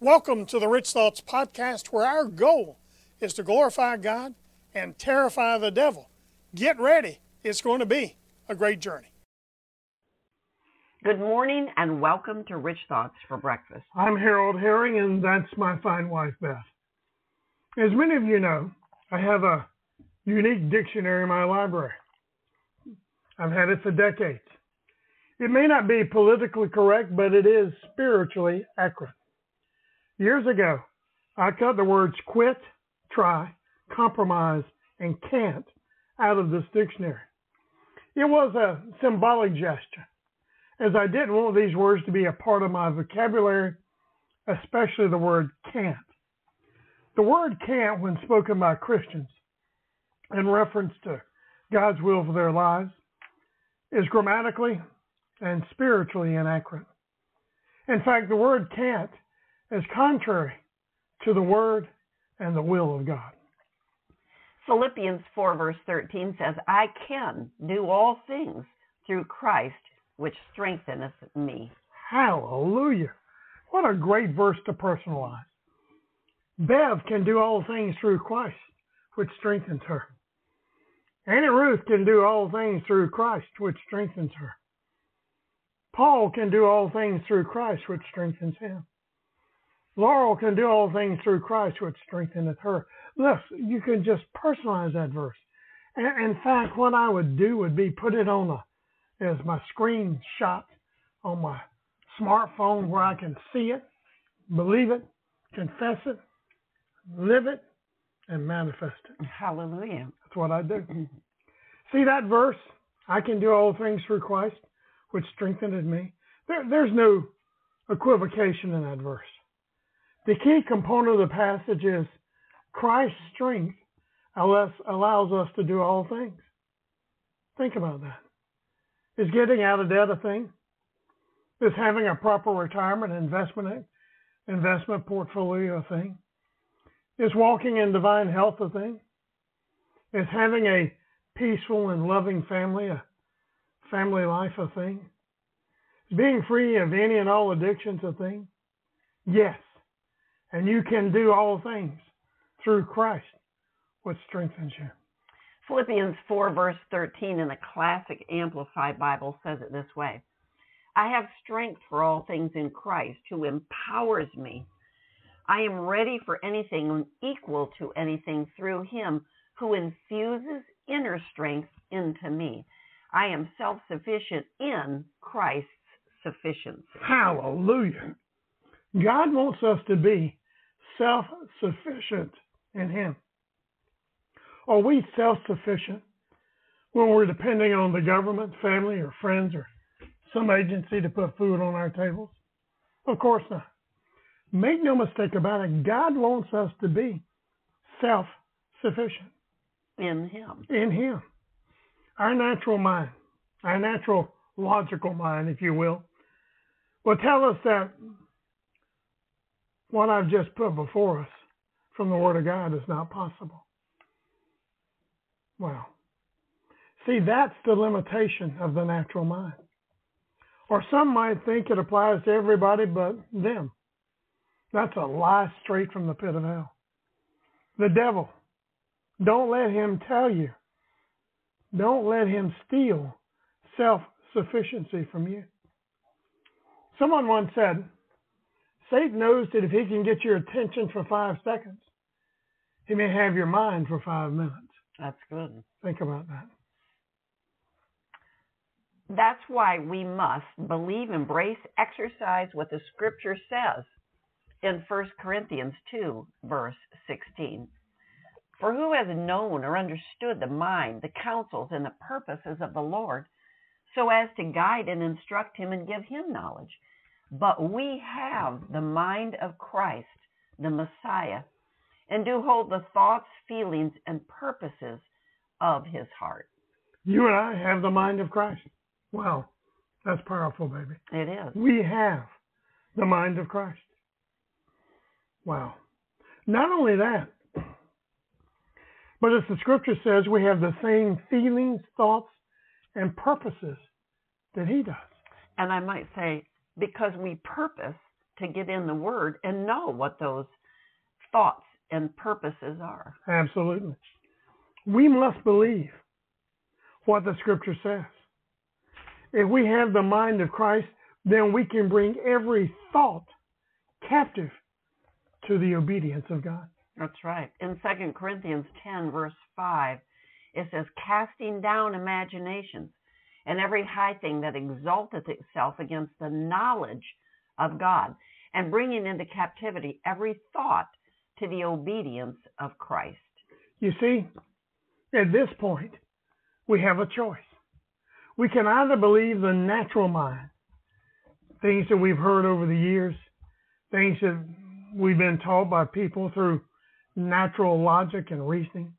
Welcome to the Rich Thoughts Podcast, where our goal is to glorify God and terrify the devil. Get ready. It's going to be a great journey. Good morning and welcome to Rich Thoughts for Breakfast. I'm Harold Herring, and that's my fine wife, Beth. As many of you know, I have a unique dictionary in my library. I've had it for decades. It may not be politically correct, but it is spiritually accurate. Years ago, I cut the words quit, try, compromise, and can't out of this dictionary. It was a symbolic gesture, as I didn't want these words to be a part of my vocabulary, especially the word can't. The word can't, when spoken by Christians in reference to God's will for their lives, is grammatically and spiritually inaccurate. In fact, the word can't is contrary to the word and the will of God. Philippians 4 verse 13 says, I can do all things through Christ, which strengtheneth me. Hallelujah. What a great verse to personalize. Bev can do all things through Christ, which strengthens her. Annie Ruth can do all things through Christ, which strengthens her. Paul can do all things through Christ, which strengthens him. Laurel can do all things through Christ, which strengtheneth her. Look, you can just personalize that verse. In fact, what I would do would be put it on as my screenshot on my smartphone where I can see it, believe it, confess it, live it, and manifest it. Hallelujah. That's what I do. See that verse? I can do all things through Christ, which strengtheneth me. There's no equivocation in that verse. The key component of the passage is Christ's strength allows us to do all things. Think about that. Is getting out of debt a thing? Is having a proper retirement investment portfolio a thing? Is walking in divine health a thing? Is having a peaceful and loving family life a thing? Is being free of any and all addictions a thing? Yes. And you can do all things through Christ, which strengthens you. Philippians 4 verse 13 in the Classic Amplified Bible says it this way. I have strength for all things in Christ who empowers me. I am ready for anything and equal to anything through him who infuses inner strength into me. I am self-sufficient in Christ's sufficiency. Hallelujah. God wants us to be self-sufficient in him. Are we self-sufficient when we're depending on the government, family, or friends, or some agency to put food on our tables? Of course not. Make no mistake about it, God wants us to be self-sufficient. In him. In him. Our natural mind, our natural logical mind, if you will tell us that what I've just put before us from the Word of God is not possible. Wow. See, that's the limitation of the natural mind. Or some might think it applies to everybody but them. That's a lie straight from the pit of hell. The devil, don't let him tell you. Don't let him steal self-sufficiency from you. Someone once said, Satan knows that if he can get your attention for 5 seconds, he may have your mind for 5 minutes. That's good. Think about that. That's why we must believe, embrace, exercise what the Scripture says in 1 Corinthians 2, verse 16. For who has known or understood the mind, the counsels, and the purposes of the Lord, so as to guide and instruct him and give him knowledge? But we have the mind of Christ, the Messiah, and do hold the thoughts, feelings, and purposes of his heart. You and I have the mind of Christ. Wow, that's powerful, baby. It is. We have the mind of Christ. Wow. Not only that, but as the Scripture says, we have the same feelings, thoughts, and purposes that he does. And I might say, because we purpose to get in the Word and know what those thoughts and purposes are. Absolutely. We must believe what the Scripture says. If we have the mind of Christ, then we can bring every thought captive to the obedience of God. That's right. In 2 Corinthians 10, verse 5, it says, casting down imaginations and every high thing that exalteth itself against the knowledge of God, and bringing into captivity every thought to the obedience of Christ. You see, at this point, we have a choice. We can either believe the natural mind, things that we've heard over the years, things that we've been taught by people through natural logic and reasoning.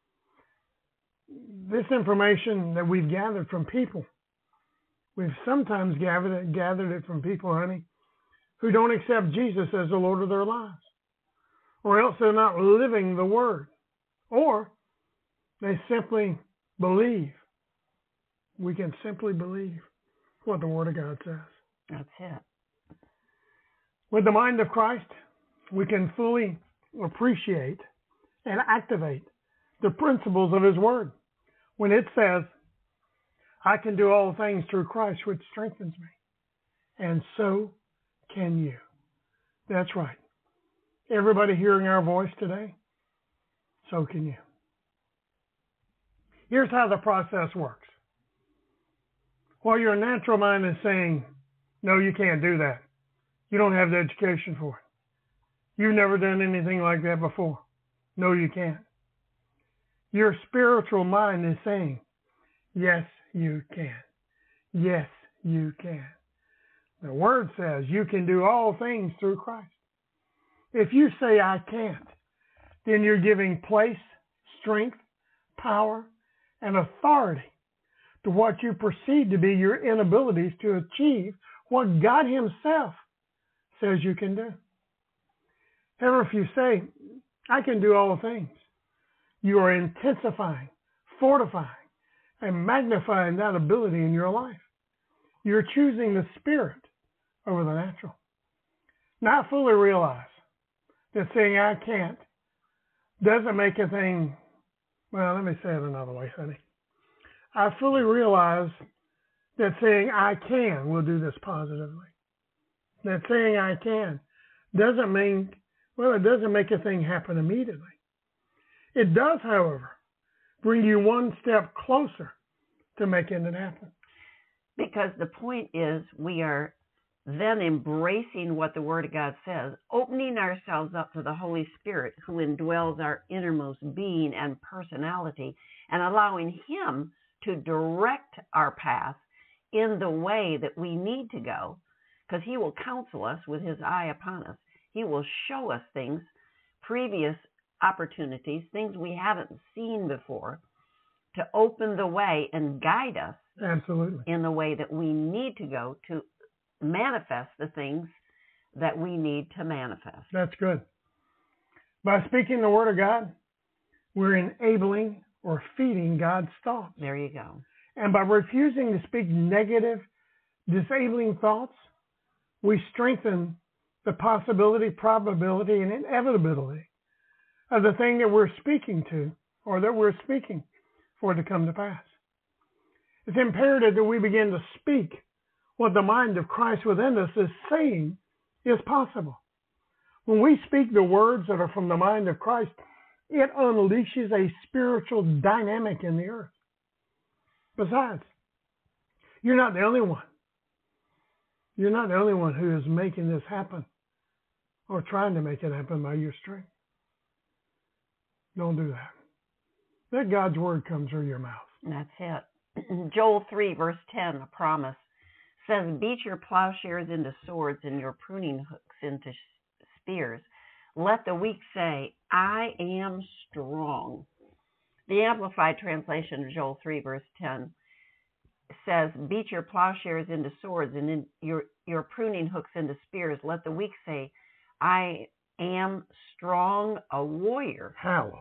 This information that we've gathered from people, we've sometimes gathered it from people, honey, who don't accept Jesus as the Lord of their lives, or else they're not living the Word, or they simply believe. We can simply believe what the Word of God says. That's it. With the mind of Christ, we can fully appreciate and activate the principles of His Word. When it says, I can do all things through Christ, which strengthens me. And so can you. That's right. Everybody hearing our voice today, so can you. Here's how the process works. While your natural mind is saying, no, you can't do that. You don't have the education for it. You've never done anything like that before. No, you can't. Your spiritual mind is saying, yes, you can. Yes, you can. The Word says you can do all things through Christ. If you say, I can't, then you're giving place, strength, power, and authority to what you perceive to be your inabilities to achieve what God Himself says you can do. However, if you say, I can do all things, you are intensifying, fortifying, and magnifying that ability in your life. You're choosing the Spirit over the natural. Now I fully realize that saying I can't doesn't make a thing, well, let me say it another way, honey. I fully realize that saying I can will do this positively. That saying I can doesn't mean, well, it doesn't make a thing happen immediately. It does, however, bring you one step closer to making it happen. Because the point is, we are then embracing what the Word of God says, opening ourselves up to the Holy Spirit who indwells our innermost being and personality, and allowing Him to direct our path in the way that we need to go, because He will counsel us with His eye upon us. He will show us things, previous opportunities, things we haven't seen before, to open the way and guide us Absolutely. in the way that we need to go to manifest the things that we need to manifest. That's good. By speaking the Word of God, we're enabling or feeding God's thoughts. There you go. And by refusing to speak negative, disabling thoughts, we strengthen the possibility, probability, and inevitability of the thing that we're speaking to, or that we're speaking for it to come to pass. It's imperative that we begin to speak what the mind of Christ within us is saying is possible. When we speak the words that are from the mind of Christ, it unleashes a spiritual dynamic in the earth. Besides, you're not the only one. You're not the only one who is making this happen or trying to make it happen by your strength. Don't do that. Let God's Word come through your mouth. That's it. Joel 3, verse 10, a promise, says, beat your plowshares into swords and your pruning hooks into spears. Let the weak say, I am strong. The Amplified translation of Joel 3, verse 10 says, beat your plowshares into swords and in your pruning hooks into spears. Let the weak say, I am strong, a warrior. Hallelujah.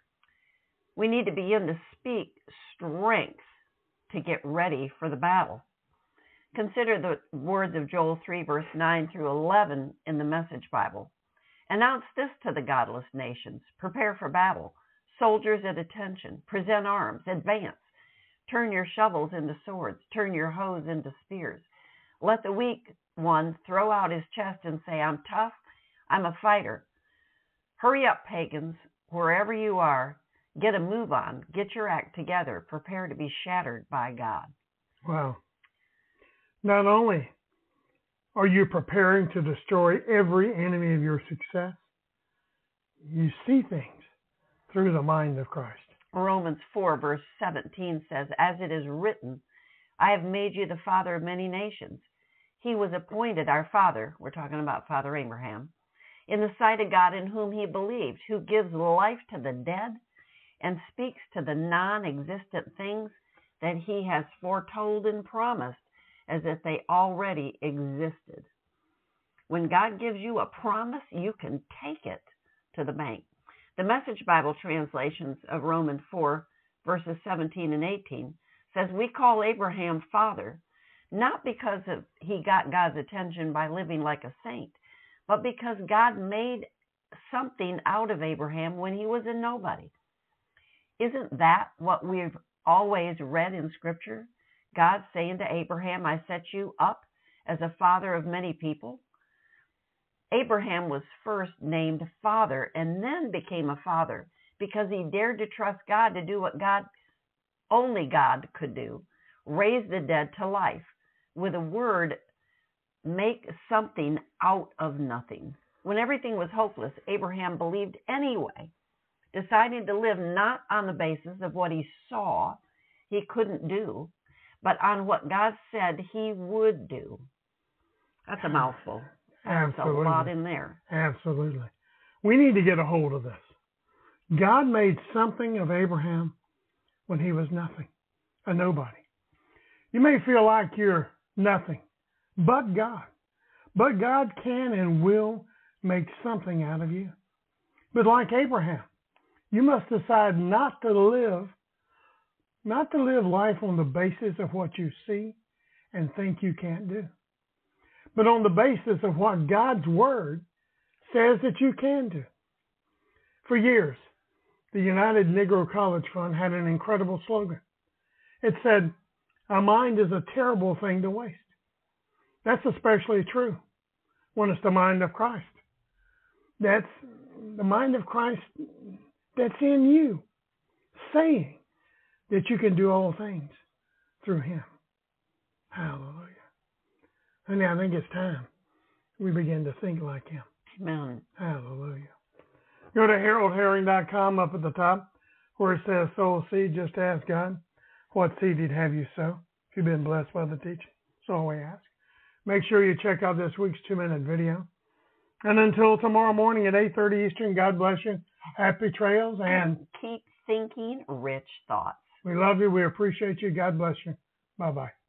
We need to begin to speak strength to get ready for the battle. Consider the words of Joel 3, verse 9 through 11 in the Message Bible. Announce this to the godless nations. Prepare for battle. Soldiers at attention. Present arms. Advance. Turn your shovels into swords. Turn your hoes into spears. Let the weak one throw out his chest and say, I'm tough. I'm a fighter. Hurry up, pagans, wherever you are. Get a move on. Get your act together. Prepare to be shattered by God. Wow. Not only are you preparing to destroy every enemy of your success, you see things through the mind of Christ. Romans 4, verse 17 says, as it is written, I have made you the father of many nations. He was appointed our father, we're talking about Father Abraham, in the sight of God in whom he believed, who gives life to the dead and speaks to the non-existent things that he has foretold and promised as if they already existed. When God gives you a promise, you can take it to the bank. The Message Bible translations of Romans 4, verses 17 and 18 says, we call Abraham father, not because he got God's attention by living like a saint, but because God made something out of Abraham when he was a nobody. Isn't that what we've always read in Scripture? God saying to Abraham, I set you up as a father of many people. Abraham was first named father and then became a father because he dared to trust God to do what only God could do, raise the dead to life. With a word, make something out of nothing. When everything was hopeless, Abraham believed anyway, deciding to live not on the basis of what he saw he couldn't do, but on what God said he would do. That's a mouthful. That's Absolutely. a lot in there. Absolutely. We need to get a hold of this. God made something of Abraham when he was nothing, a nobody. You may feel like you're nothing, but God. But God can and will make something out of you. But like Abraham, you must decide not to live life on the basis of what you see and think you can't do, but on the basis of what God's Word says that you can do. For years, the United Negro College Fund had an incredible slogan. It said, a mind is a terrible thing to waste. That's especially true when it's the mind of Christ. That's the mind of Christ that's in you, saying that you can do all things through Him. Hallelujah. Honey, I think it's time we begin to think like Him. Amen. Hallelujah. Go to HaroldHerring.com up at the top where it says sow a seed. Just ask God what seed He'd have you sow. If you've been blessed by the teaching, that's all we ask. Make sure you check out this week's 2-minute video. And until tomorrow morning at 8:30 Eastern, God bless you. Happy trails and keep thinking rich thoughts. We love you. We appreciate you. God bless you. Bye-bye.